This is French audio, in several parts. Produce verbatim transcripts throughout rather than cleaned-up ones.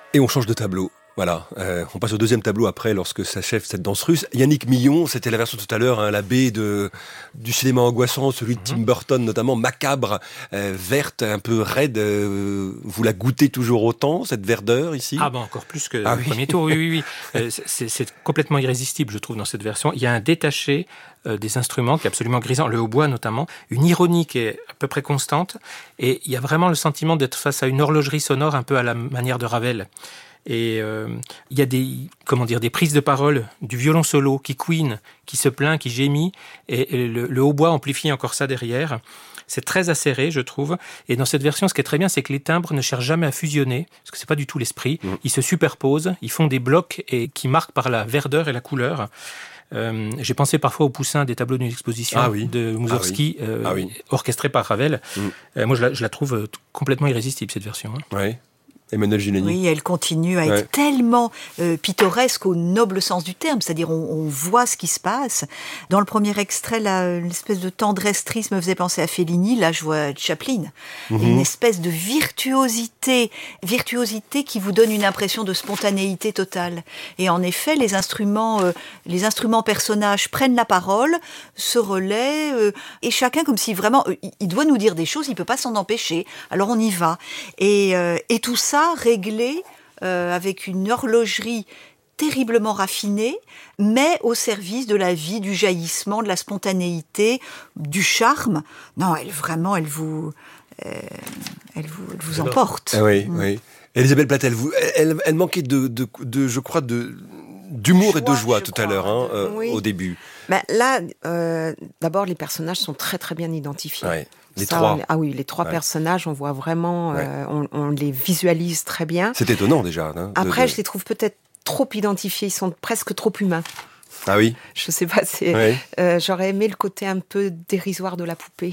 Et on change de tableau. Voilà, euh, on passe au deuxième tableau après, lorsque s'achève cette danse russe. Yannick Millon, c'était la version tout à l'heure, hein, la baie de, du cinéma angoissant, celui de Tim Burton notamment, macabre, euh, verte, un peu raide. Euh, vous la goûtez toujours autant, cette verdeur ici ? Ah ben encore plus que ah, le oui. premier tour, oui, oui, oui. Euh, c'est, c'est complètement irrésistible, je trouve, dans cette version. Il y a un détaché euh, des instruments qui est absolument grisant, le hautbois notamment, une ironie qui est à peu près constante, et il y a vraiment le sentiment d'être face à une horlogerie sonore un peu à la manière de Ravel. Et euh, il y a des, comment dire, des prises de parole du violon solo qui couine, qui se plaint, qui gémit, et, et le, le hautbois amplifie encore ça derrière. C'est très acéré, je trouve. Et dans cette version, ce qui est très bien, c'est que les timbres ne cherchent jamais à fusionner, parce que c'est pas du tout l'esprit. Mmh. Ils se superposent, ils font des blocs et qui marquent par la verdeur et la couleur. Euh, j'ai pensé parfois au Poussin des tableaux d'une exposition ah oui. de Moussorgsky, ah oui. euh, ah oui. orchestré par Ravel. Mmh. Euh, moi, je la, je la trouve complètement irrésistible, cette version. Hein. Oui. Emmanuel Gileni. Oui, elle continue à être ouais. tellement euh, pittoresque au noble sens du terme, c'est-à-dire on, on voit ce qui se passe. Dans le premier extrait, là, l'espèce de tendresse triste me faisait penser à Fellini, là je vois Chaplin. Mm-hmm. Une espèce de virtuosité, virtuosité qui vous donne une impression de spontanéité totale. Et en effet, les instruments, euh, les instruments personnages prennent la parole, se relaient, euh, et chacun comme si vraiment, euh, il doit nous dire des choses, il peut pas s'en empêcher, alors on y va. Et, euh, et tout ça, réglé euh, avec une horlogerie terriblement raffinée, mais au service de la vie, du jaillissement, de la spontanéité, du charme. Non, elle vraiment, elle vous, euh, elle vous, elle vous emporte. Ah oui, mmh. oui. Elisabeth Platel, vous, elle, elle manquait de, de, de, je crois, de d'humour joie, et de joie tout crois, à l'heure, hein, de, euh, oui. au début. Ben là, euh, d'abord, les personnages sont très très bien identifiés. Ouais. Les Ça, trois. On, ah oui, les trois ouais. personnages, on voit vraiment, ouais. euh, on, on les visualise très bien. C'est étonnant déjà. Hein, Après, de... je les trouve peut-être trop identifiés, ils sont presque trop humains. Ah oui. Je sais pas, c'est, ouais. euh, j'aurais aimé le côté un peu dérisoire de la poupée.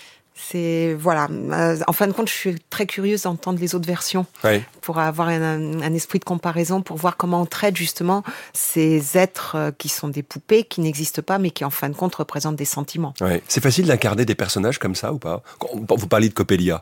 C'est voilà. Euh, en fin de compte, je suis très curieuse d'entendre les autres versions ouais. pour avoir un, un esprit de comparaison, pour voir comment on traite justement ces êtres qui sont des poupées, qui n'existent pas, mais qui en fin de compte représentent des sentiments. Ouais. C'est facile d'incarner des personnages comme ça ou pas ? Vous parliez de Coppelia.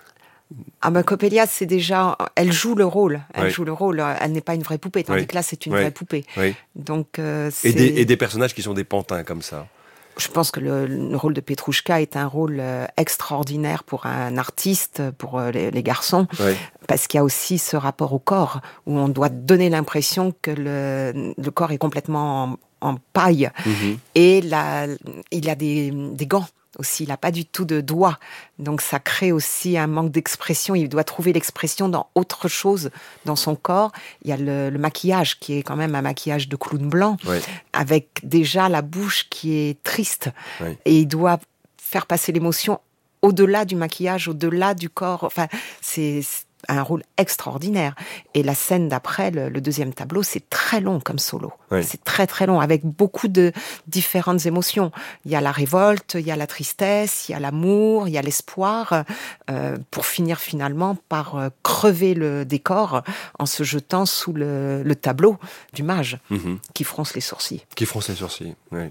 Ah ben Coppelia, c'est déjà, elle joue le rôle, elle oui. joue le rôle. Elle n'est pas une vraie poupée, tandis oui. que là, c'est une oui. vraie poupée. Oui. Donc euh, c'est... Et des, et des personnages qui sont des pantins comme ça. Je pense que le, le rôle de Petrouchka est un rôle euh, extraordinaire pour un artiste, pour euh, les, les garçons, oui. parce qu'il y a aussi ce rapport au corps, où on doit donner l'impression que le, le corps est complètement en, en paille. Mm-hmm. Et là, il a des, des gants aussi, il n'a pas du tout de doigts. Donc ça crée aussi un manque d'expression. Il doit trouver l'expression dans autre chose, dans son corps. Il y a le, le maquillage, qui est quand même un maquillage de clown blanc, oui. avec déjà la bouche qui est triste. Oui. Et il doit faire passer l'émotion au-delà du maquillage, au-delà du corps. Enfin, c'est un rôle extraordinaire. Et la scène d'après, le, le deuxième tableau, c'est très long comme solo. Oui. C'est très très long, avec beaucoup de différentes émotions. Il y a la révolte, il y a la tristesse, il y a l'amour, il y a l'espoir, euh, pour finir finalement par euh, crever le décor en se jetant sous le, le tableau du mage, mm-hmm. qui fronce les sourcils. Qui fronce les sourcils, oui.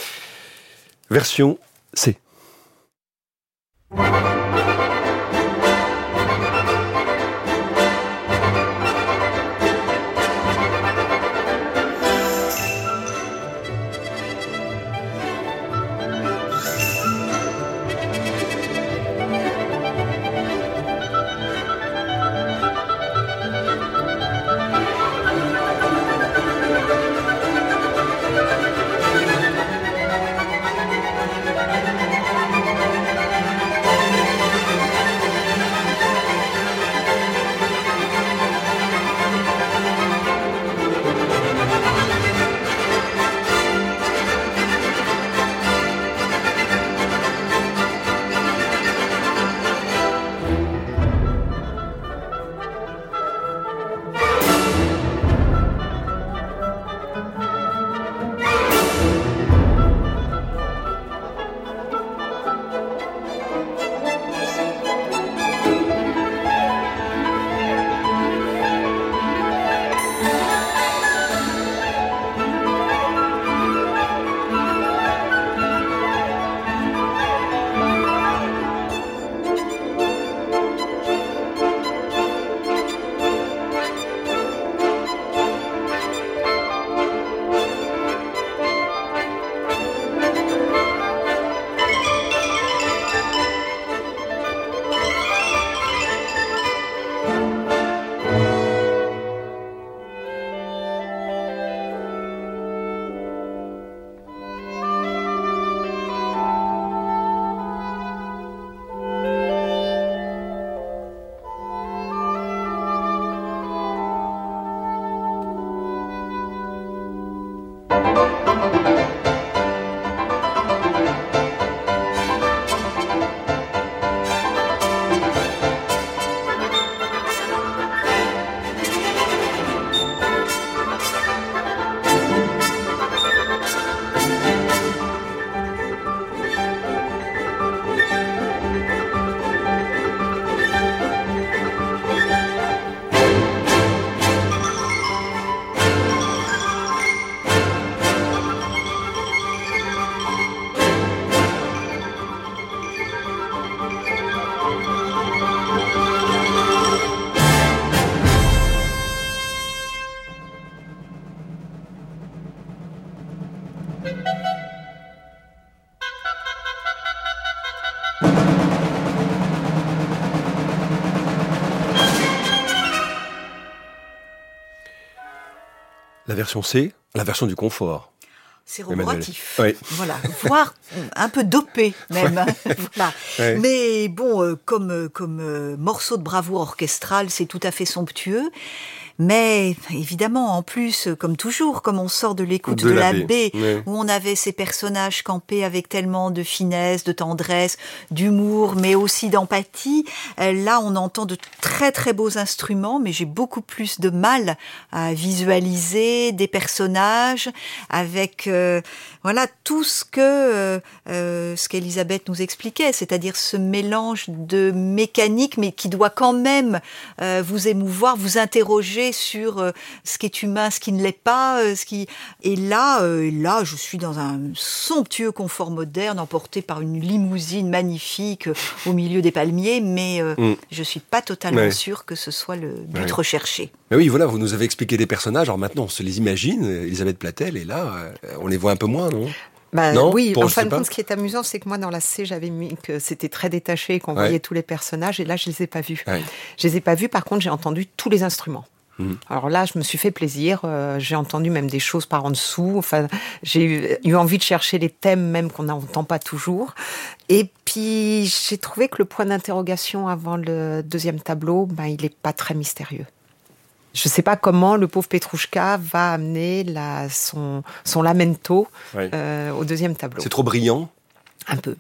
Version C. La version C, la version du confort. C'est roboratif, oui. Voilà, voire un peu dopé même. Voilà. Oui. Mais bon, euh, comme comme euh, morceau de bravoure orchestral, c'est tout à fait somptueux. Mais évidemment, en plus, comme toujours, comme on sort de l'écoute de, de la baie, oui. où on avait ces personnages campés avec tellement de finesse, de tendresse, d'humour, mais aussi d'empathie, là, on entend de très très beaux instruments, mais j'ai beaucoup plus de mal à visualiser des personnages avec euh, voilà tout ce que euh, ce qu'Elisabeth nous expliquait, c'est-à-dire ce mélange de mécanique, mais qui doit quand même euh, vous émouvoir, vous interroger sur euh, ce qui est humain, ce qui ne l'est pas, euh, ce qui et là, euh, là, je suis dans un somptueux confort moderne, emporté par une limousine magnifique euh, au milieu des palmiers, mais euh, mm. je suis pas totalement ouais. sûre que ce soit le but ouais. recherché. Mais oui, voilà, vous nous avez expliqué des personnages. Alors maintenant, on se les imagine. Elisabeth Platel est là, euh, on les voit un peu moins, non? Bah, non, oui, en fin de compte, ce qui est amusant, c'est que moi, dans la C, j'avais mis que c'était très détaché, qu'on ouais. voyait tous les personnages, et là, je les ai pas vus. Ouais. Je les ai pas vus, par contre, j'ai entendu tous les instruments. Mmh. Alors là, je me suis fait plaisir. Euh, j'ai entendu même des choses par en dessous. Enfin, j'ai eu, eu envie de chercher les thèmes même qu'on n'entend pas toujours. Et puis, j'ai trouvé que le point d'interrogation avant le deuxième tableau, ben, il n'est pas très mystérieux. Je ne sais pas comment le pauvre Petrouchka va amener la, son, son lamento ouais. euh, au deuxième tableau. C'est trop brillant ? Un peu.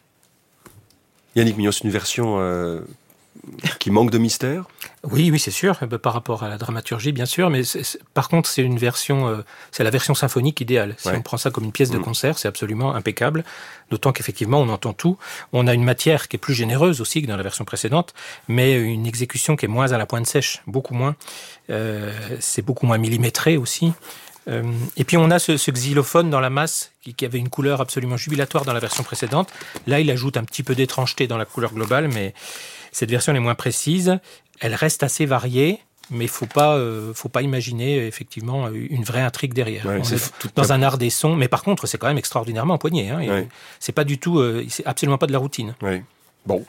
Yannick Millon, c'est une version euh, qui manque de mystère ? Oui, oui, c'est sûr, par rapport à la dramaturgie, bien sûr, mais c'est, c'est, par contre, c'est une version, euh, c'est la version symphonique idéale. Si ouais. on prend ça comme une pièce de concert, c'est absolument impeccable, d'autant qu'effectivement, on entend tout. On a une matière qui est plus généreuse aussi que dans la version précédente, mais une exécution qui est moins à la pointe sèche, beaucoup moins. Euh, c'est beaucoup moins millimétré aussi. Euh, et puis on a ce, ce xylophone dans la masse qui, qui avait une couleur absolument jubilatoire dans la version précédente. Là, il ajoute un petit peu d'étrangeté dans la couleur globale, mais cette version est moins précise. Elle reste assez variée, mais il faut pas, euh, faut pas imaginer effectivement une vraie intrigue derrière. Ouais, c'est est dans un art des sons, mais par contre, c'est quand même extraordinairement empoigné. Hein, ouais. C'est pas du tout, euh, c'est absolument pas de la routine. Ouais. Bon,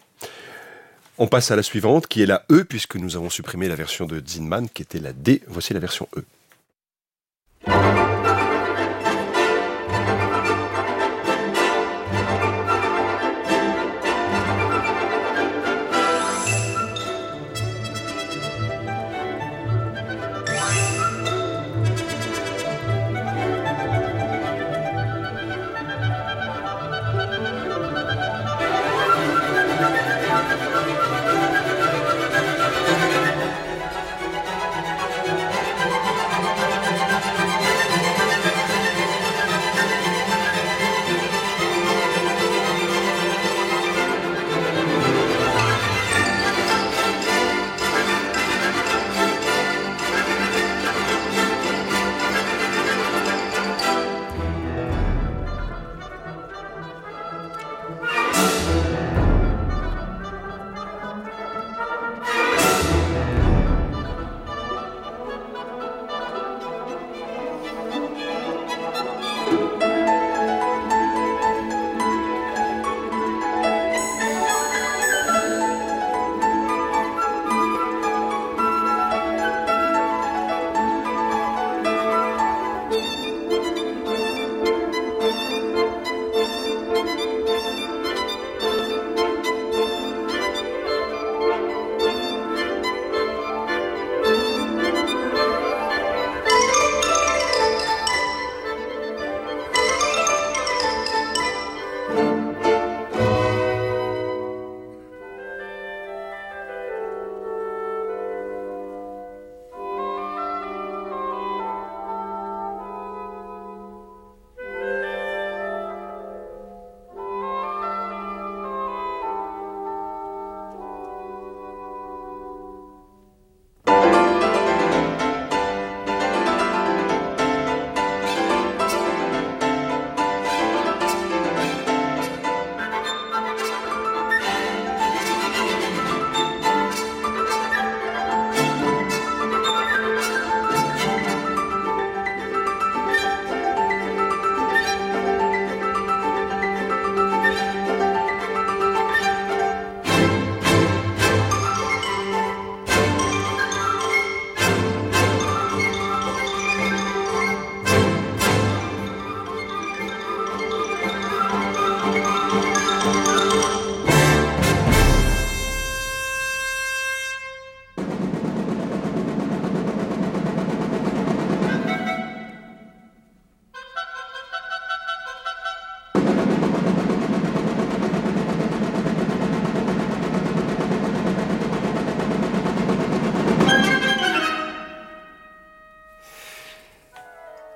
on passe à la suivante, qui est la E, puisque nous avons supprimé la version de Zinman, qui était la D. Voici la version E.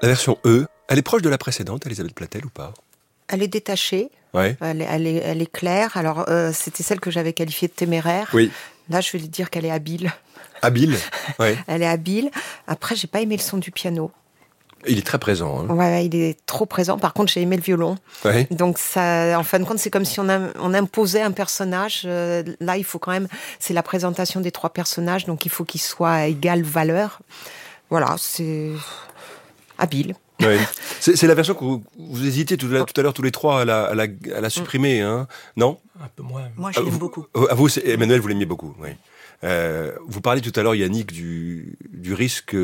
La version E, elle est proche de la précédente, Elisabeth Platel, ou pas? Elle est détachée. Ouais. Elle, est, elle, est, elle est claire. Alors, euh, c'était celle que j'avais qualifiée de téméraire. Oui. Là, je vais dire qu'elle est habile. Habile. Ouais. Elle est habile. Après, j'ai pas aimé le son du piano. Il est très présent. Hein. Ouais, il est trop présent. Par contre, j'ai aimé le violon. Ouais. Donc, ça, en fin de compte, c'est comme si on, a, on imposait un personnage. Euh, là, il faut quand même. C'est la présentation des trois personnages, donc il faut qu'ils soient à égale valeur. Voilà, c'est habile. Ouais. C'est, c'est la version que vous, vous hésitiez tout à, tout à l'heure tous les trois à la, à la, à la supprimer, hein, non? Un peu moins. Moi, je l'aime vous, beaucoup. À vous, c'est, Emmanuel, vous l'aimiez beaucoup, oui. Euh, vous parliez tout à l'heure, Yannick, du, du risque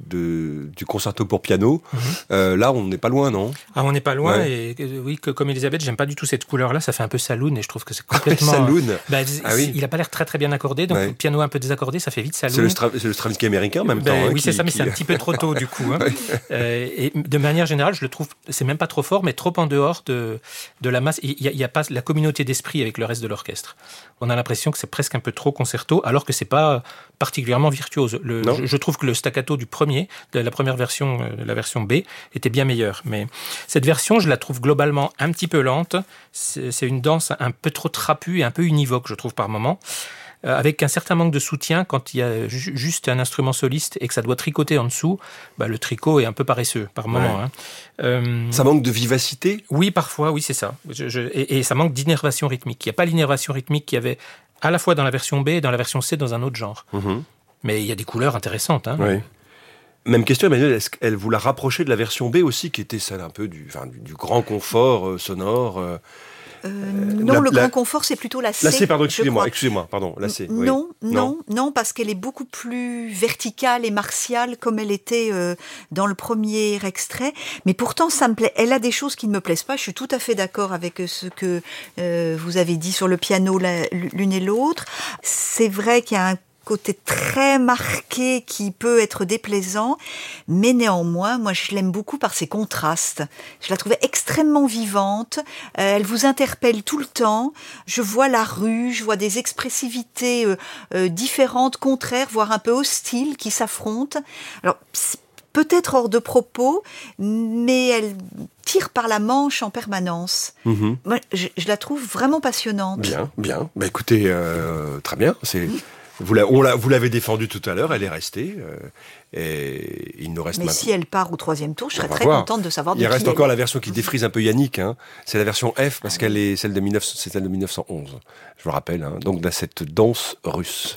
de, du concerto pour piano. Mm-hmm. Euh, là, on n'est pas loin, non? Ah, on n'est pas loin. Ouais. Et euh, oui, que, comme Elisabeth, j'aime pas du tout cette couleur-là. Ça fait un peu saloon et je trouve que c'est complètement. Saloon. Bah, ah oui. Il a pas l'air très très bien accordé. Donc, ouais. le piano un peu désaccordé, ça fait vite saloon. C'est le, Stra- c'est le Stravinsky américain en même ben, temps. Oui, hein, c'est qui, ça, mais qui... c'est un petit peu trop tôt du coup. Hein. ouais. euh, et de manière générale, je le trouve, c'est même pas trop fort, mais trop en dehors de, de la masse. Il n'y a, a pas la communauté d'esprit avec le reste de l'orchestre. On a l'impression que c'est presque un peu trop concerto, alors que c'est pas particulièrement virtuose. Le, je, je trouve que le staccato du premier, de la première version, euh, la version B, était bien meilleur. Mais cette version, je la trouve globalement un petit peu lente. C'est, c'est une danse un peu trop trapue et un peu univoque, je trouve, par moments. Euh, avec un certain manque de soutien, quand il y a ju- juste un instrument soliste et que ça doit tricoter en dessous, bah, le tricot est un peu paresseux, par moments. Ouais. Hein. Euh, ça manque de vivacité? Oui, parfois, oui, c'est ça. Je, je, et, et ça manque d'innervation rythmique. Il n'y a pas l'innervation rythmique qu'il y avait à la fois dans la version B et dans la version C dans un autre genre. Mm-hmm. Mais il y a des couleurs intéressantes. Hein. Oui. Même question, Emmanuel, est-ce qu'elle vous l'a rapproché de la version B aussi, qui était celle un peu du, enfin, du, du grand confort euh, sonore euh, euh, Non, la, le la... grand confort, c'est plutôt la C. La C, pardon, excusez-moi, excusez-moi, pardon, la C. Oui. Non, non, non, non, parce qu'elle est beaucoup plus verticale et martiale comme elle était euh, dans le premier extrait. Mais pourtant, ça me plaît. Elle a des choses qui ne me plaisent pas. Je suis tout à fait d'accord avec ce que euh, vous avez dit sur le piano la, l'une et l'autre. C'est vrai qu'il y a un côté très marqué qui peut être déplaisant, mais néanmoins, moi je l'aime beaucoup par ses contrastes. Je la trouvais extrêmement vivante, euh, elle vous interpelle tout le temps, je vois la rue, je vois des expressivités euh, euh, différentes, contraires, voire un peu hostiles qui s'affrontent. Alors, peut-être hors de propos, mais elle tire par la manche en permanence. Mmh. Moi, je, je la trouve vraiment passionnante. Bien, bien. Bah écoutez, euh, très bien, c'est... Vous, la, on l'a, vous l'avez défendue tout à l'heure, elle est restée. Euh, et il nous reste Mais maintenant... si elle part au troisième tour, je serais très voir. contente de savoir de Il qui reste elle encore est. La version qui défrise un peu Yannick. Hein. C'est la version F, parce qu'elle est celle de, dix-neuf, c'est celle de dix-neuf cent onze. Je vous rappelle, hein. Donc dans cette danse russe.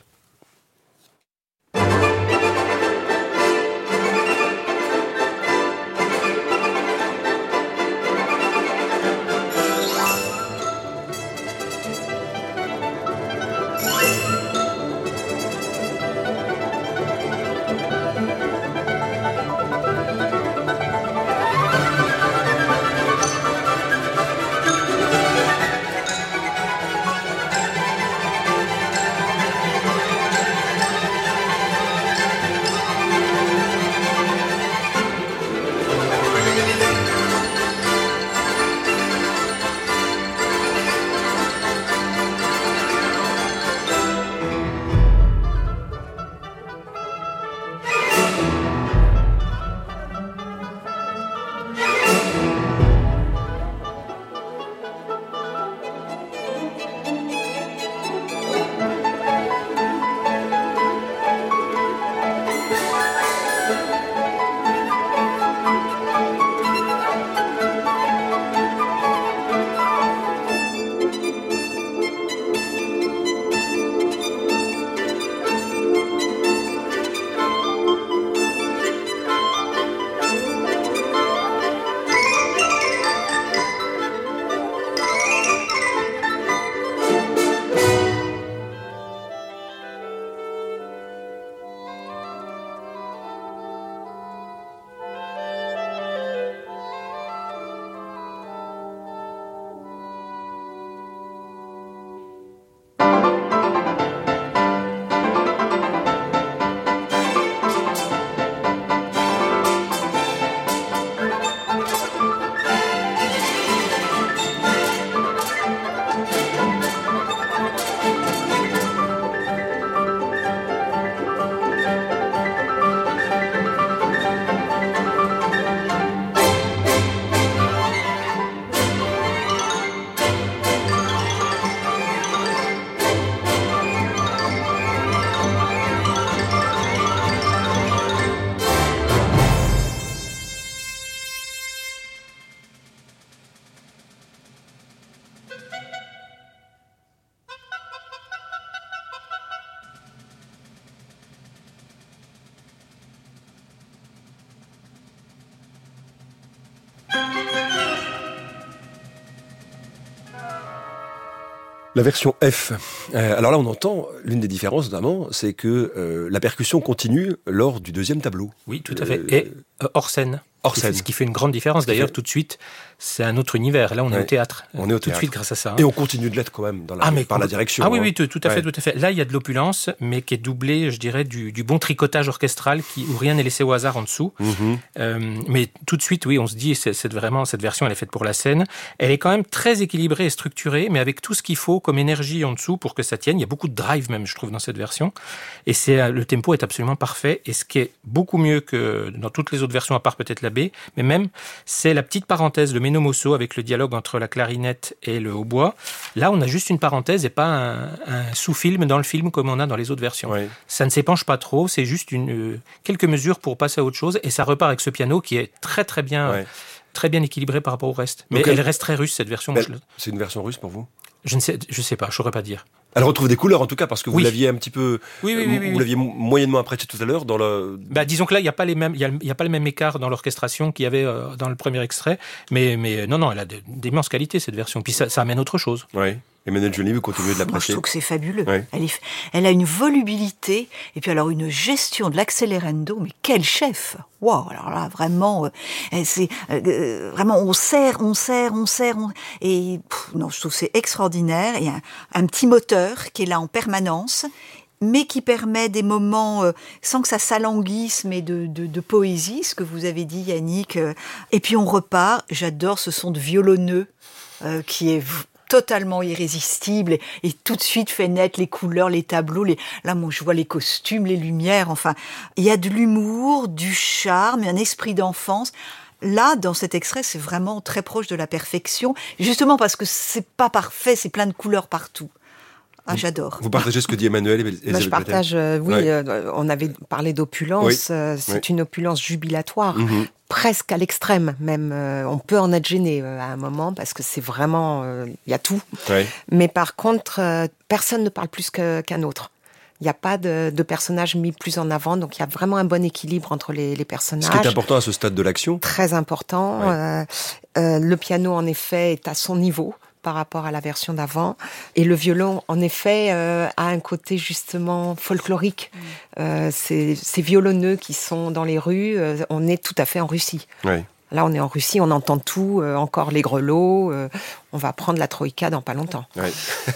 La version F. Euh, alors là, on entend l'une des différences, notamment, c'est que euh, la percussion continue lors du deuxième tableau. Oui, tout à fait. Et euh, hors scène. Hors scène. Ce qui fait une grande différence. D'ailleurs, fait... tout de suite, c'est un autre univers. Là, on ouais. est au théâtre. On est au tout théâtre. de suite grâce à ça. Hein. Et on continue de l'être quand même dans la, ah, mais par la direction. Ah oui, hein. oui, tout, tout à fait, ouais. tout à fait. Là, il y a de l'opulence, mais qui est doublée, je dirais, du, du bon tricotage orchestral qui, où rien n'est laissé au hasard en dessous. Mm-hmm. Euh, mais tout de suite, oui, on se dit, c'est, c'est vraiment, cette version, elle est faite pour la scène. Elle est quand même très équilibrée et structurée, mais avec tout ce qu'il faut comme énergie en dessous pour que ça tienne. Il y a beaucoup de drive même, je trouve, dans cette version. Et c'est, le tempo est absolument parfait. Et ce qui est beaucoup mieux que dans toutes les autres versions, à part peut-être la B, mais même, c'est la petite parenthèse, le meno mosso avec le dialogue entre la clarinette et le hautbois. Là, on a juste une parenthèse et pas un, un sous-film dans le film comme on a dans les autres versions. Oui. Ça ne s'épanche pas trop, c'est juste une, euh, quelques mesures pour passer à autre chose. Et ça repart avec ce piano qui est très très bien, oui. très bien équilibré par rapport au reste. Mais donc, elle, elle reste très russe, cette version. Ben, je... C'est une version russe pour vous ? Je ne sais, je sais pas, je saurais pas dire. Elle retrouve des couleurs en tout cas parce que vous oui. l'aviez un petit peu, oui, oui, oui, oui, vous l'aviez moyennement apprécié tout à l'heure dans le. Bah disons que là il y a pas les mêmes, il y a, y a pas le même écart dans l'orchestration qu'il y avait euh, dans le premier extrait, mais mais non non, elle a d'immenses qualités cette version, puis ça, ça amène autre chose. Oui. Emmanuelle Joly, vous continuez de l'apprécier. Moi, je trouve que c'est fabuleux. Oui. Elle, est, elle a une volubilité et puis alors une gestion de l'accélérando, mais quel chef! Waouh! Alors là, vraiment, euh, c'est euh, vraiment on serre, on serre, on serre, on... et pff, non, je trouve que c'est extraordinaire. Il y a un, un petit moteur qui est là en permanence, mais qui permet des moments euh, sans que ça s'alanguisse, mais de, de, de poésie, ce que vous avez dit, Yannick. Euh, et puis on repart. J'adore ce son de violonneux euh, qui est totalement irrésistible et, et tout de suite fait naître les couleurs, les tableaux. Les... Là, moi, je vois les costumes, les lumières. Enfin, il y a de l'humour, du charme, un esprit d'enfance. Là, dans cet extrait, c'est vraiment très proche de la perfection, justement parce que c'est pas parfait, c'est plein de couleurs partout. Ah, j'adore. Vous partagez ce que dit Emmanuel et bah, Je partage, euh, oui, ouais. euh, on avait parlé d'opulence, oui. euh, c'est oui. une opulence jubilatoire, mm-hmm. presque à l'extrême même. Euh, on peut en être gêné euh, à un moment parce que c'est vraiment, il euh, y a tout. Ouais. Mais par contre, euh, personne ne parle plus que, qu'un autre. Il n'y a pas de, de personnage mis plus en avant, donc il y a vraiment un bon équilibre entre les, les personnages. Ce qui est important à ce stade de l'action. Très important. Ouais. Euh, euh, le piano, en effet, est à son niveau par rapport à la version d'avant. Et le violon, en effet, euh, a un côté justement folklorique. Mmh. Euh, ces, ces violonneux qui sont dans les rues, euh, on est tout à fait en Russie. Oui. Là, on est en Russie, on entend tout, euh, encore les grelots. Euh, on va prendre la troïka dans pas longtemps. Oui.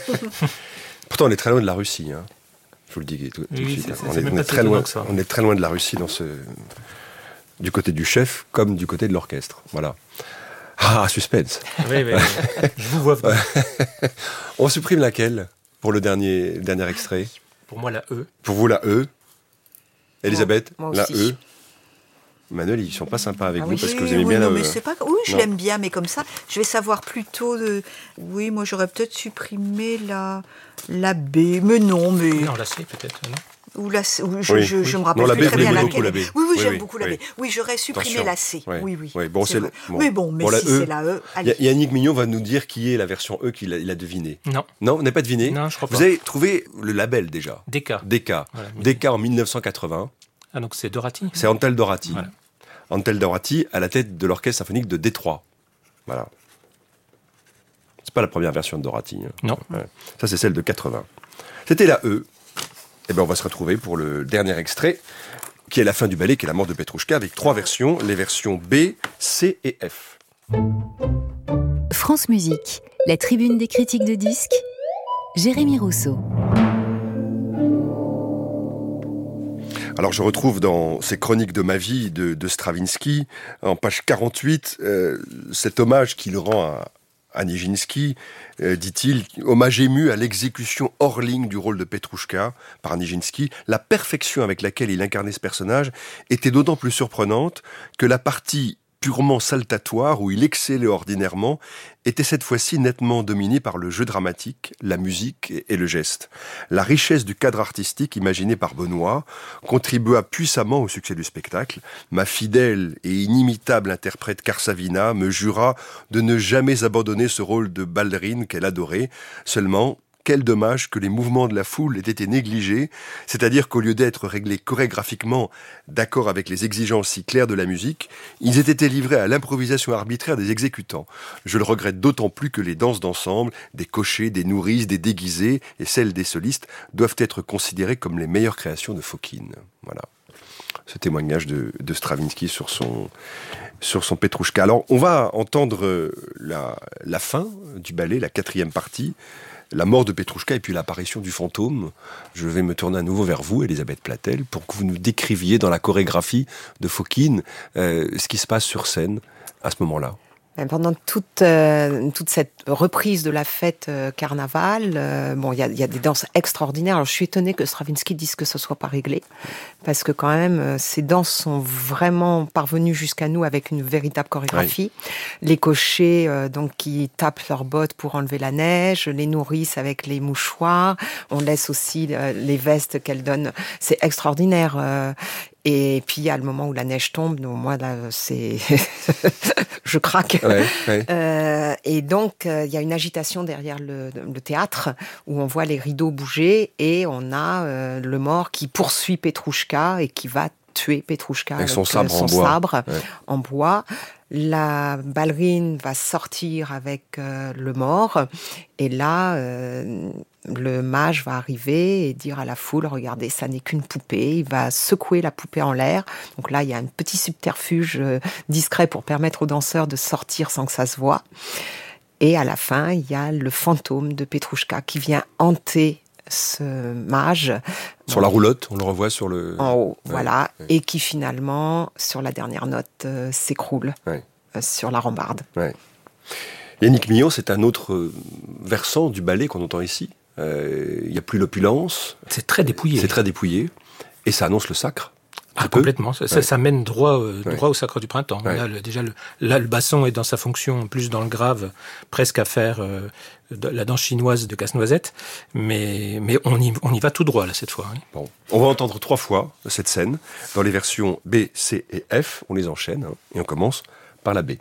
Pourtant, on est très loin de la Russie. Hein. Je vous le dis tout, tout oui, de suite. C'est, c'est, on, c'est est, on, est très loin, on est très loin de la Russie dans ce... du côté du chef comme du côté de l'orchestre. Voilà. Ah, suspense. Oui, oui, oui. Je vous vois venir. On supprime laquelle pour le dernier, dernier extrait? Pour moi, la E. Pour vous, la E. Elisabeth, moi, moi la aussi. E. Manuel, ils sont pas sympas avec ah vous oui, parce que vous oui, aimez oui, bien non, la mais E. c'est pas... Oui, je non. l'aime bien, mais comme ça, je vais savoir plutôt de... Oui, moi, j'aurais peut-être supprimé la, la B, mais non, mais... Non, la C, peut-être, non? Ou la C, ou je, oui, je, oui. je me rappelle non, la plus B, très bien laquelle. La B. Oui, oui, oui j'aime oui, beaucoup la oui. B. Oui, j'aurais supprimé Attention. la C. Oui, oui, oui. oui. Bon, c'est c'est le... bon. Mais bon, mais bon, si E, c'est la E, allez. Yannick Mignon va nous dire qui est la version E qu'il a, il a deviné. Non. Non, vous n'avez pas deviné? Non, je crois pas. Vous avez trouvé le label déjà? D K. D K. Voilà, D K en dix-neuf cent quatre-vingts. Ah, donc c'est Dorati. C'est Antel Dorati. Voilà. Antel Dorati à la tête de l'orchestre symphonique de Détroit. Voilà. C'est pas la première version de Dorati. Hein. Non. Ouais. Ça, c'est celle de quatre-vingts. C'était la E. Et ben, on va se retrouver pour le dernier extrait, qui est la fin du ballet, qui est la mort de Petrouchka, avec trois versions, les versions B, C et F. France Musique, la tribune des critiques de disques, Jérémy Rousseau. Alors je retrouve dans ces chroniques de ma vie de, de Stravinsky, en page quarante-huit, euh, cet hommage qu'il rend à, à Nijinsky, euh, dit-il, hommage ému à l'exécution hors ligne du rôle de Petrouchka par Nijinsky. La perfection avec laquelle il incarnait ce personnage était d'autant plus surprenante que la partie purement saltatoire, où il excellait ordinairement, était cette fois-ci nettement dominée par le jeu dramatique, la musique et le geste. La richesse du cadre artistique imaginé par Benoît contribua puissamment au succès du spectacle. Ma fidèle et inimitable interprète Karsavina me jura de ne jamais abandonner ce rôle de ballerine qu'elle adorait. Seulement, Quel dommage que les mouvements de la foule aient été négligés, c'est-à-dire qu'au lieu d'être réglés chorégraphiquement, d'accord avec les exigences si claires de la musique, ils aient été livrés à l'improvisation arbitraire des exécutants. Je le regrette d'autant plus que les danses d'ensemble, des cochers, des nourrices, des déguisés et celles des solistes doivent être considérées comme les meilleures créations de Fokine. Voilà. Ce témoignage de, de Stravinsky sur son, sur son Petrouchka. Alors, on va entendre la, la fin du ballet, la quatrième partie, la mort de Petrouchka et puis l'apparition du fantôme. Je vais me tourner à nouveau vers vous, Elisabeth Platel, pour que vous nous décriviez dans la chorégraphie de Fokine euh, ce qui se passe sur scène à ce moment-là. Pendant toute, euh, toute cette reprise de la fête euh, carnaval, euh, bon, il y a, y a des danses extraordinaires. Alors, je suis étonnée que Stravinsky dise que ce soit pas réglé, parce que quand même, euh, ces danses sont vraiment parvenues jusqu'à nous avec une véritable chorégraphie. Oui. Les cochers, euh, donc, qui tapent leurs bottes pour enlever la neige, les nourrices avec les mouchoirs. On laisse aussi euh, les vestes qu'elles donnent. C'est extraordinaire. Euh, Et puis, à le moment où la neige tombe, non, moi, là, c'est... je craque. Ouais, ouais. Euh, et donc, il euh, y a une agitation derrière le, le théâtre, où on voit les rideaux bouger, et on a euh, le mort qui poursuit Petrouchka, et qui va tuer Petrouchka avec, avec son sabre, en son bois. sabre ouais. en bois. La ballerine va sortir avec euh, le mort, et là, euh, le mage va arriver et dire à la foule, regardez, ça n'est qu'une poupée. Il va secouer la poupée en l'air. Donc là, il y a un petit subterfuge euh, discret pour permettre aux danseurs de sortir sans que ça se voie. Et à la fin, il y a le fantôme de Petrouchka qui vient hanter ce mage. Sur bon, la roulotte, on le revoit sur le... En haut, ouais, voilà. Ouais. Et qui finalement, sur la dernière note, euh, s'écroule ouais. euh, sur la rambarde. Ouais. Yannick Millon, c'est un autre versant du ballet qu'on entend ici. Il euh, n'y a plus l'opulence. C'est très dépouillé. C'est très dépouillé. Et ça annonce le sacre. Ah, complètement. Ça, ouais. ça mène droit, euh, droit ouais. au sacre du printemps. Ouais. Là, le, déjà, le, là, le basson est dans sa fonction plus dans le grave, presque à faire euh, de, la danse chinoise de Casse-Noisette. Mais, mais on, y, on y va tout droit, là, cette fois. Hein. Bon. On va entendre trois fois cette scène dans les versions B, C et F. On les enchaîne. Hein, et on commence par la B.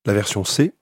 La version C.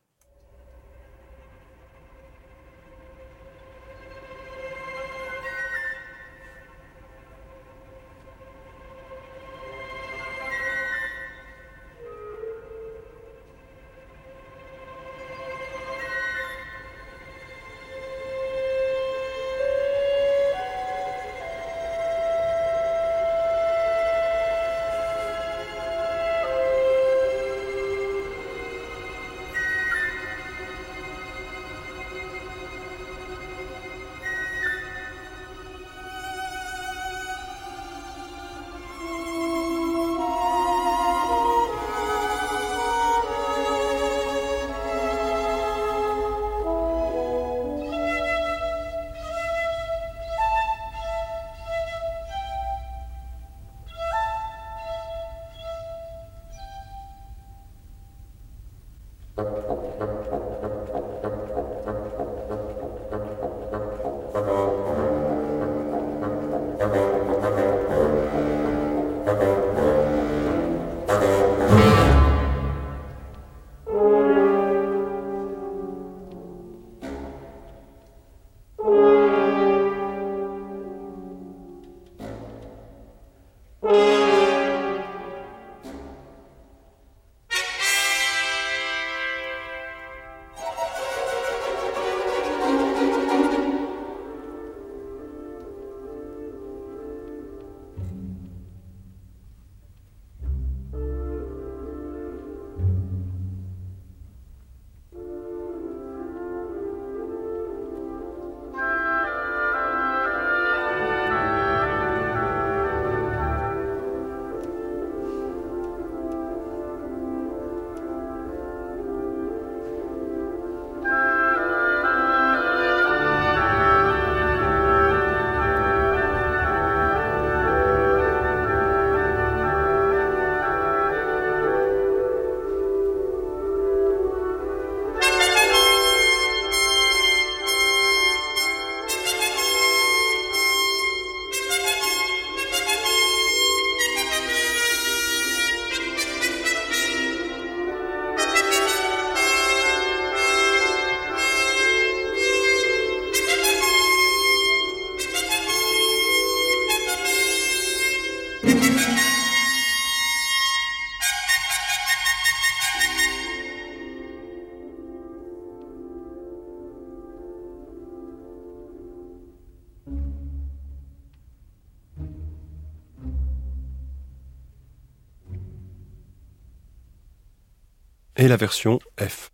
Et la version F.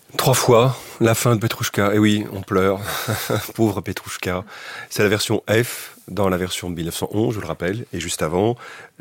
Trois fois, la fin de Petrouchka. Et oui, on pleure. Pauvre Petrouchka. C'est la version F dans la version de mille neuf cent onze, je le rappelle. Et juste avant,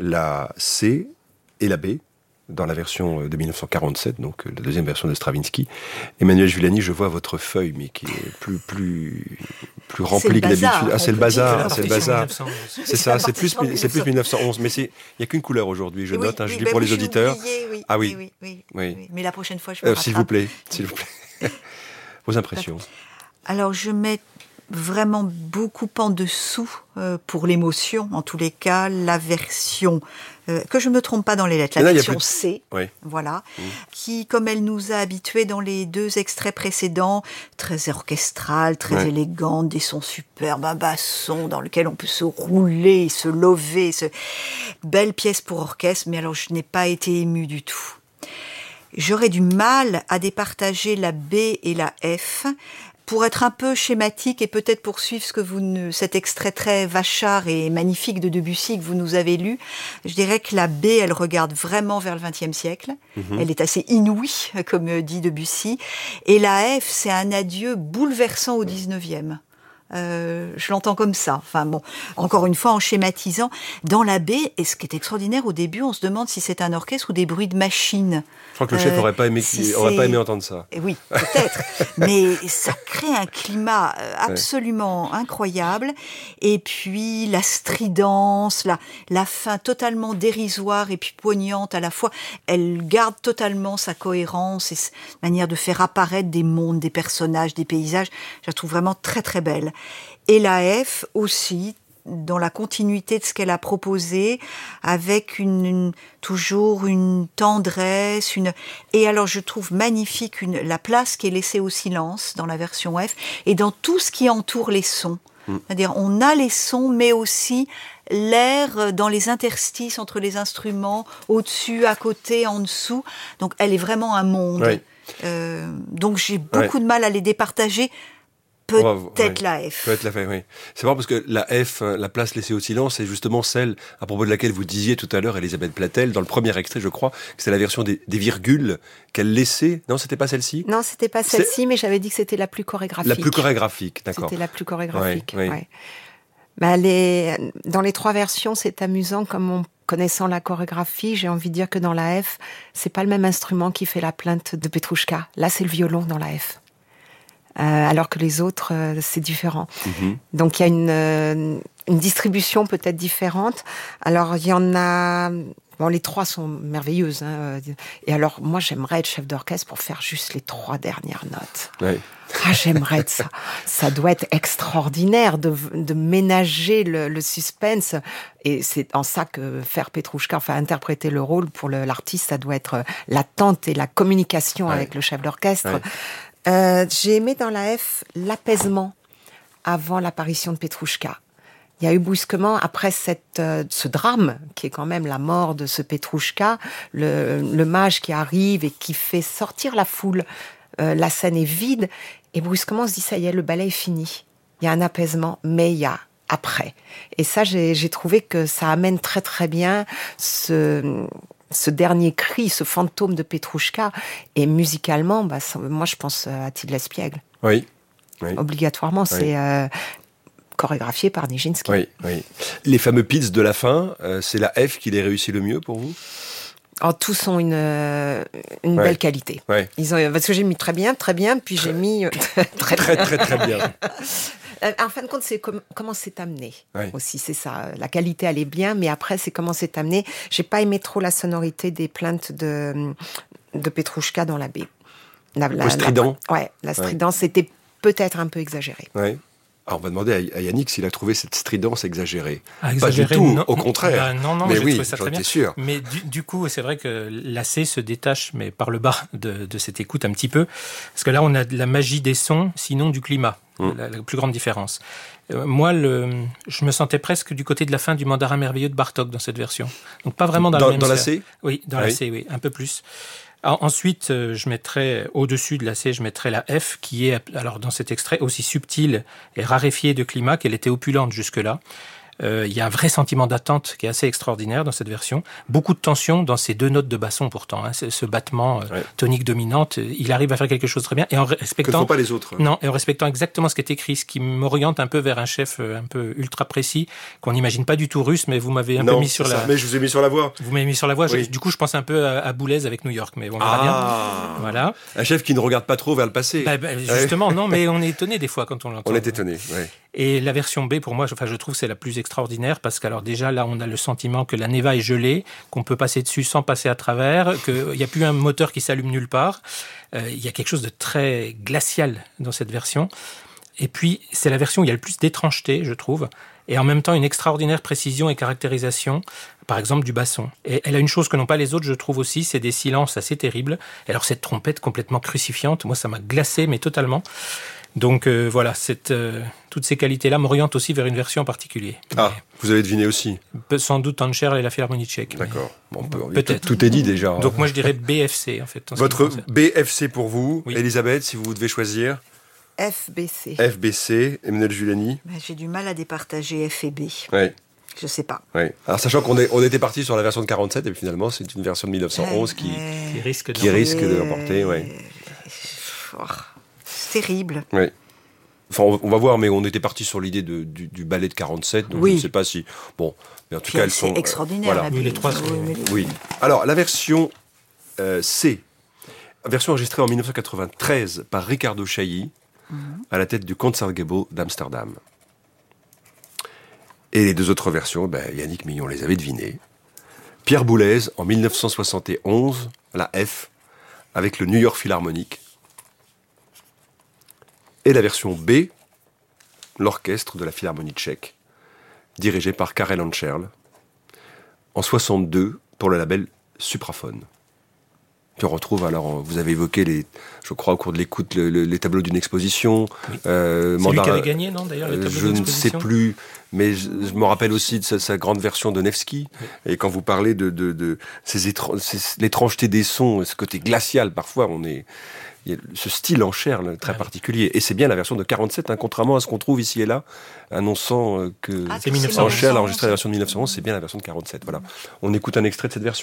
la C et la B dans la version de mille neuf cent quarante-sept, donc la deuxième version de Stravinsky. Emmanuel Giuliani, je vois votre feuille, mais qui est plus, plus, plus remplie que d'habitude. Ah, c'est le bazar, c'est le bazar. C'est ça, c'est plus, c'est plus mille neuf cent onze. Mais il n'y a qu'une couleur aujourd'hui, je oui, note, hein, oui, je dis bah pour oui, les auditeurs. Oublié, oui, ah oui. Oui, oui, oui, oui. Mais la prochaine fois, je me euh, rattrape. S'il vous plaît, s'il vous plaît. Vos impressions. Alors, je mets vraiment beaucoup en dessous euh, pour l'émotion, en tous les cas, la version, euh, que je ne me trompe pas dans les lettres, la là, version plus... C, oui. voilà, mmh. qui, comme elle nous a habitués dans les deux extraits précédents, très orchestrale, très ouais. élégante, des sons superbes, un basson dans lequel on peut se rouler, se lever, se... belle pièce pour orchestre, mais alors je n'ai pas été émue du tout. J'aurais du mal à départager la B et la F. Pour être un peu schématique et peut-être poursuivre ce que vous ne, cet extrait très vachard et magnifique de Debussy que vous nous avez lu, je dirais que la B, elle regarde vraiment vers le vingtième siècle. Mm-hmm. Elle est assez inouïe, comme dit Debussy. Et la F, c'est un adieu bouleversant au dix-neuvième. Euh, je l'entends comme ça. Enfin bon, encore une fois en schématisant. Dans la B, et ce qui est extraordinaire au début, on se demande si c'est un orchestre ou des bruits de machines. Je crois que le chef n'aurait euh, pas aimé, si aurait pas aimé entendre ça. Oui, peut-être. Mais ça crée un climat absolument ouais. incroyable. Et puis la stridence, la, la fin totalement dérisoire et puis poignante à la fois. Elle garde totalement sa cohérence et sa manière de faire apparaître des mondes, des personnages, des paysages. Je la trouve vraiment très très belle. Et la F aussi, dans la continuité de ce qu'elle a proposé, avec une, une toujours une tendresse, une et alors je trouve magnifique une, la place qui est laissée au silence dans la version F et dans tout ce qui entoure les sons. Mmh. C'est-à-dire on a les sons, mais aussi l'air dans les interstices entre les instruments, au-dessus, à côté, en dessous. Donc elle est vraiment un monde. Oui. Euh, donc j'ai beaucoup oui. de mal à les départager. Peut-être ouais. la F. Peut-être la F, oui. C'est vrai parce que la F, la place laissée au silence, c'est justement celle à propos de laquelle vous disiez tout à l'heure, Elisabeth Platel, dans le premier extrait, je crois, que c'est la version des, des virgules qu'elle laissait. Non, c'était pas celle-ci ? Non, c'était pas celle-ci, c'est... mais j'avais dit que c'était la plus chorégraphique. La plus chorégraphique, d'accord. C'était la plus chorégraphique, oui. oui. Ouais. Bah, les... Dans les trois versions, c'est amusant comme on... Connaissant la chorégraphie, j'ai envie de dire que dans la F, c'est pas le même instrument qui fait la plainte de Petrouchka. Là, c'est le violon dans la F. Euh, alors que les autres, euh, c'est différent. Mm-hmm. Donc il y a une, euh, une distribution peut-être différente. Alors il y en a... Bon, les trois sont merveilleuses. Hein. Et alors, moi, j'aimerais être chef d'orchestre pour faire juste les trois dernières notes. Ouais. Ah, j'aimerais être ça. Ça doit être extraordinaire de, de ménager le, le suspense. Et c'est en ça que faire Petrouchka, enfin interpréter le rôle pour le, l'artiste, ça doit être l'attente et la communication ouais. avec le chef d'orchestre. Ouais. Euh, j'ai aimé dans la F l'apaisement avant l'apparition de Petrouchka. Il y a eu brusquement, après cette, euh, ce drame, qui est quand même la mort de ce Petrouchka, le, le mage qui arrive et qui fait sortir la foule, euh, la scène est vide, et brusquement on se dit, ça y est, le ballet est fini. Il y a un apaisement, mais il y a après. Et ça, j'ai, j'ai trouvé que ça amène très très bien ce... ce dernier cri, ce fantôme de Petrouchka, et musicalement, bah, ça, moi je pense à Tilde L'Espiègle. Oui. oui. Obligatoirement, oui. c'est euh, chorégraphié par Nijinsky. Oui, oui. Les fameux pits de la fin, euh, c'est la F qui les réussit le mieux pour vous ? Oh, tous ont une, euh, une ouais. belle qualité. Ouais. Ils ont, parce que j'ai mis très bien, très bien, puis j'ai mis très, très, très, très, très bien. En fin de compte, c'est com- comment c'est amené ouais. aussi, c'est ça. La qualité, elle est bien, mais après, c'est comment c'est amené. J'ai pas aimé trop la sonorité des plaintes de, de Petrouchka dans la B. La, la, Le strident. La, ouais, la strident, ouais. c'était peut-être un peu exagéré. Ouais. Alors on va demander à Yannick s'il a trouvé cette stridence exagérée. Ah, exagéré, pas du tout, non, au contraire. Bah, non, non, mais j'ai oui, trouvé ça très bien. Sûr. Mais du, du coup, c'est vrai que la C se détache, mais par le bas de, de cette écoute un petit peu, parce que là, on a de la magie des sons, sinon du climat, mmh. la, la plus grande différence. Euh, moi, le, je me sentais presque du côté de la fin du Mandarin merveilleux de Bartók dans cette version. Donc pas vraiment dans, dans la même Dans la sphère. C ? Oui, dans ah, la oui. C, oui, un peu plus. Alors, ensuite, je mettrais, au-dessus de la C, je mettrais la F, qui est, alors dans cet extrait, aussi subtile et raréfiée de climat qu'elle était opulente jusque-là. Euh, il y a un vrai sentiment d'attente qui est assez extraordinaire dans cette version. Beaucoup de tension dans ces deux notes de basson pourtant. Hein. Ce battement euh, ouais. tonique dominante, il arrive à faire quelque chose de très bien. Et en respectant, que ne font pas les autres. Non, et en respectant exactement ce qui est écrit, ce qui m'oriente un peu vers un chef un peu ultra précis, qu'on n'imagine pas du tout russe, mais vous m'avez un non, peu mis sur la... Ça. Mais je vous ai mis sur la voie. Vous m'avez mis sur la voie. Oui. Je, du coup, je pense un peu à, à Boulez avec New York, mais on verra ah. bien. Voilà. Un chef qui ne regarde pas trop vers le passé. Bah, bah, justement, ouais. non, mais on est étonné des fois quand on l'entend. On est étonné, oui. Et la version B, pour moi, je, enfin, je trouve que c'est la plus extraordinaire parce qu'alors déjà là, on a le sentiment que la Neva est gelée, qu'on peut passer dessus sans passer à travers, qu'il n'y a plus un moteur qui s'allume nulle part. Euh, il y a quelque chose de très glacial dans cette version. Et puis, c'est la version où il y a le plus d'étrangeté, je trouve, et en même temps une extraordinaire précision et caractérisation, par exemple du basson. Et elle a une chose que n'ont pas les autres, je trouve aussi, c'est des silences assez terribles. Et alors cette trompette complètement crucifiante, moi ça m'a glacé, mais totalement. Donc euh, voilà, cette, euh, toutes ces qualités-là m'orientent aussi vers une version en particulier. Ah, mais, vous avez deviné aussi. Sans doute Ancher et la Philharmonie tchèque. D'accord. Bon, peut, peut-être. Tout, tout est dit déjà. Donc moi je dirais B F C en fait. En Votre B F C pour vous, oui. Elisabeth, si vous devez choisir. F B C. F B C, Emmanuel Giuliani. Ben, j'ai du mal à départager F et B. Oui. Je sais pas. Oui. Alors sachant qu'on est, on était parti sur la version de quarante-sept et puis finalement c'est une version de mille neuf cent onze qui, euh... qui risque de, qui risque de l'emporter. Oui. Oh, c'est terrible. Oui. Enfin, on va voir, mais on était parti sur l'idée de, du, du ballet de quarante-sept, donc oui. je ne sais pas si... Bon, mais en tout puis cas, elles sont... C'est extraordinaire. Euh, voilà. Oui, les trois sont... Oui, les... oui. Alors, la version euh, C, version enregistrée en mille neuf cent quatre-vingt-treize par Riccardo Chailly, mm-hmm. à la tête du Concertgebouw d'Amsterdam. Et les deux autres versions, ben, Yannick Millon les avait devinées. Pierre Boulez, en mille neuf cent soixante et onze, la F, avec le New York Philharmonic. Et la version B, l'orchestre de la Philharmonie tchèque, dirigé par Karel Ančerl, en soixante-deux pour le label Supraphone. Puis on retrouve, alors, vous avez évoqué, les, je crois, au cours de l'écoute, le, le, les tableaux d'une exposition. Oui. Euh, C'est Mandarin, lui qui avait gagné, non, d'ailleurs, les tableaux je d'exposition. Je ne sais plus, mais je, je me rappelle aussi de sa, sa grande version de Nevsky. Oui. Et quand vous parlez de, de, de ces étranges, ces, l'étrangeté des sons, ce côté glacial, parfois, on est... Il y a ce style en chair là, très ah, particulier. Et c'est bien la version de quarante-sept, hein, contrairement à ce qu'on trouve ici et là, annonçant euh, que ah, Ančerl a enregistré la version de mille neuf cent onze, c'est bien la version de quarante-sept. Voilà. On écoute un extrait de cette version ?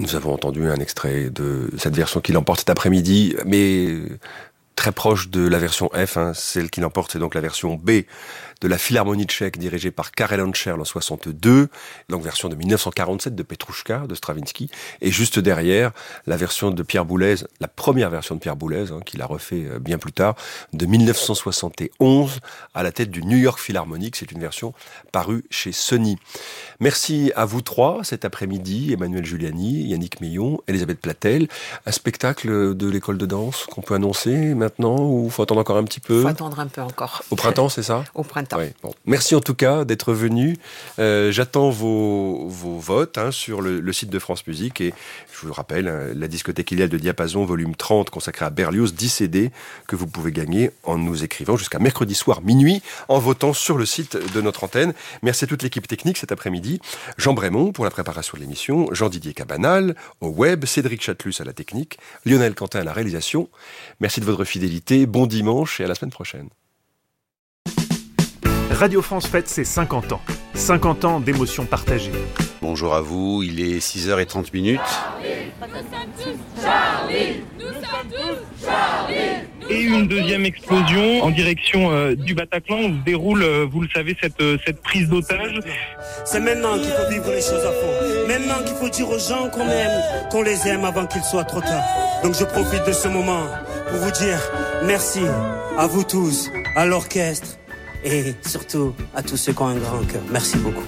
Nous avons entendu un extrait de cette version qui l'emporte cet après-midi, mais très proche de la version F, hein. Celle qui l'emporte, c'est donc la version B de la Philharmonie tchèque dirigée par Karel Ančerl en soixante-deux, donc version de mille neuf cent quarante-sept de Petrouchka de Stravinsky, et juste derrière la version de Pierre Boulez, la première version de Pierre Boulez, hein, qu'il a refait bien plus tard, de mille neuf cent soixante et onze à la tête du New York Philharmonic. C'est une version parue chez Sony. Merci à vous trois cet après-midi, Emmanuel Giuliani, Yannick Meillon, Elisabeth Platel. Un spectacle de l'école de danse qu'on peut annoncer maintenant, ou faut attendre encore un petit peu? Faut attendre un peu encore. Au printemps, c'est ça? Au printemps. Oui, bon. Merci en tout cas d'être venu. Euh, j'attends vos, vos votes hein, sur le, le site de France Musique, et je vous rappelle, hein, la discothèque Iliade de Diapason, volume trente, consacré à Berlioz, dix C D que vous pouvez gagner en nous écrivant jusqu'à mercredi soir minuit en votant sur le site de notre antenne. Merci à toute l'équipe technique cet après-midi. Jean Brémond pour la préparation de l'émission, Jean-Didier Cabanal au web, Cédric Chatelus à la technique, Lionel Quentin à la réalisation. Merci de votre fidélité, bon dimanche et à la semaine prochaine. Radio France fête ses cinquante ans. cinquante ans d'émotions partagées. Bonjour à vous, il est six heures trente minutes. Charlie, nous sommes tous Charlie. Et une deuxième explosion en direction euh, du Bataclan où se déroule, euh, vous le savez, cette, euh, cette prise d'otage. C'est maintenant qu'il faut vivre les choses à fond. Maintenant qu'il faut dire aux gens qu'on aime, qu'on les aime avant qu'il soit trop tard. Donc je profite de ce moment pour vous dire merci à vous tous, à l'orchestre et surtout à tous ceux qui ont un grand cœur. Merci beaucoup.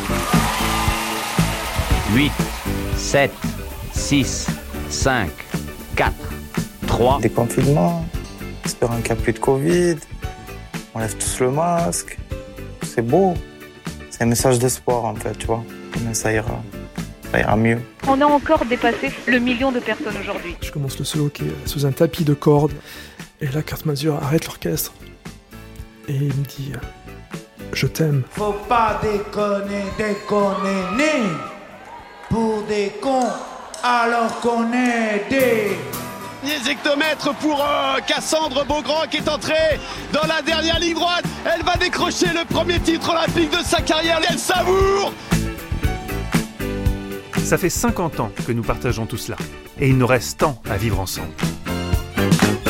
huit, sept, six, cinq, quatre, trois. Déconfinement, espérant qu'il n'y a plus de Covid, on lève tous le masque, c'est beau, c'est un message d'espoir en fait, tu vois, mais ça ira, ça ira mieux. On a encore dépassé le million de personnes aujourd'hui. Je commence le solo qui est sous un tapis de cordes, et là Kurt Masur arrête l'orchestre, et il me dit « Je t'aime ». Faut pas déconner, déconner, né pour des cons, alors qu'on est des... Hectomètre pour euh, Cassandre Beaugrand qui est entrée dans la dernière ligne droite. Elle va décrocher le premier titre olympique de sa carrière. Elle savoure. Ça fait cinquante ans que nous partageons tout cela. Et il nous reste tant à vivre ensemble.